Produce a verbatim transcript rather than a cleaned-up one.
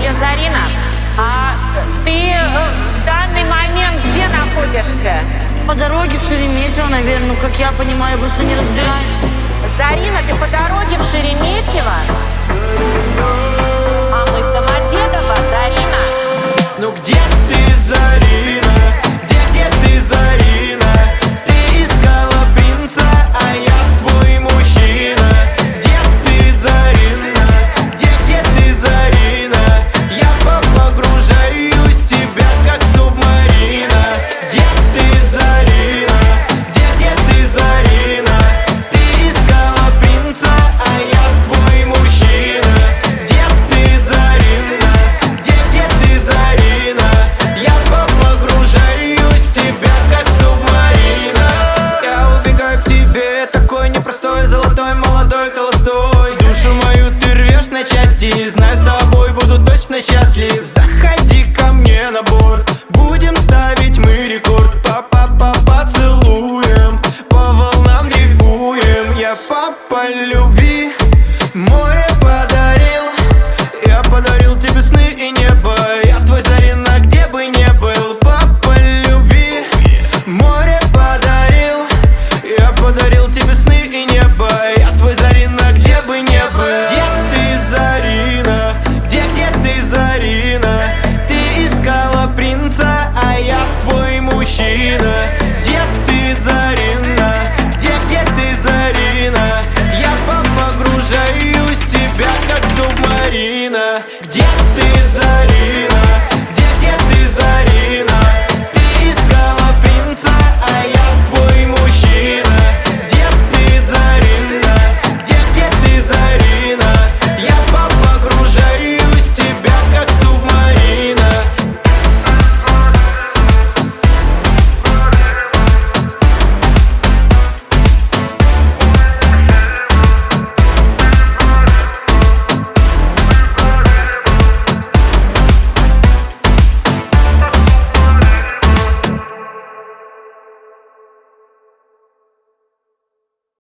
Алло, Зарина, а ты в данный момент где находишься? По дороге в Шереметьево, наверное, ну, как я понимаю, я просто не разбираюсь. Зарина, ты по дороге в Шереметьево? А мы в Домодедово, Зарина. Ну где ты, Зарина? Где, где ты, Зарина? Ты искала принца, а я твой мужчина. Где ты, Зарина? Где, где ты, Зарина? Я погружаюсь в тебя, как субмарина. Где ты, Зарина? Где, где ты, Зарина? Ты искала принца, а я твой мужчина. Где ты, Зарина? Где, где ты, Зарина? Я погружаюсь в тебя, как субмарина. Я убегаю к тебе, такой непростой, золотой, молодой, холостой. Душу мою ты рвешь на части, знаю, с тобой буду точно счастлив. Заходи ко мне на борт, будем ставить мы рекорд. Па-па-па поцелуем, по волнам дрейфуем. Я папа любви, море подарил. Я подарил тебе сны и небо. Я твой, Зарина, где бы не был. Папа любви, море подарил. Я подарил тебе сны и небо. Я твой, Зарина, где бы не был. Где ты, Зарина? Где, где ты, Зарина? Ты искала принца, а я твой мужчина. Где ты, Зарина? Где, где ты, Зарина? Я погружаюсь в тебя, как субмарина. Где ты, Зарина?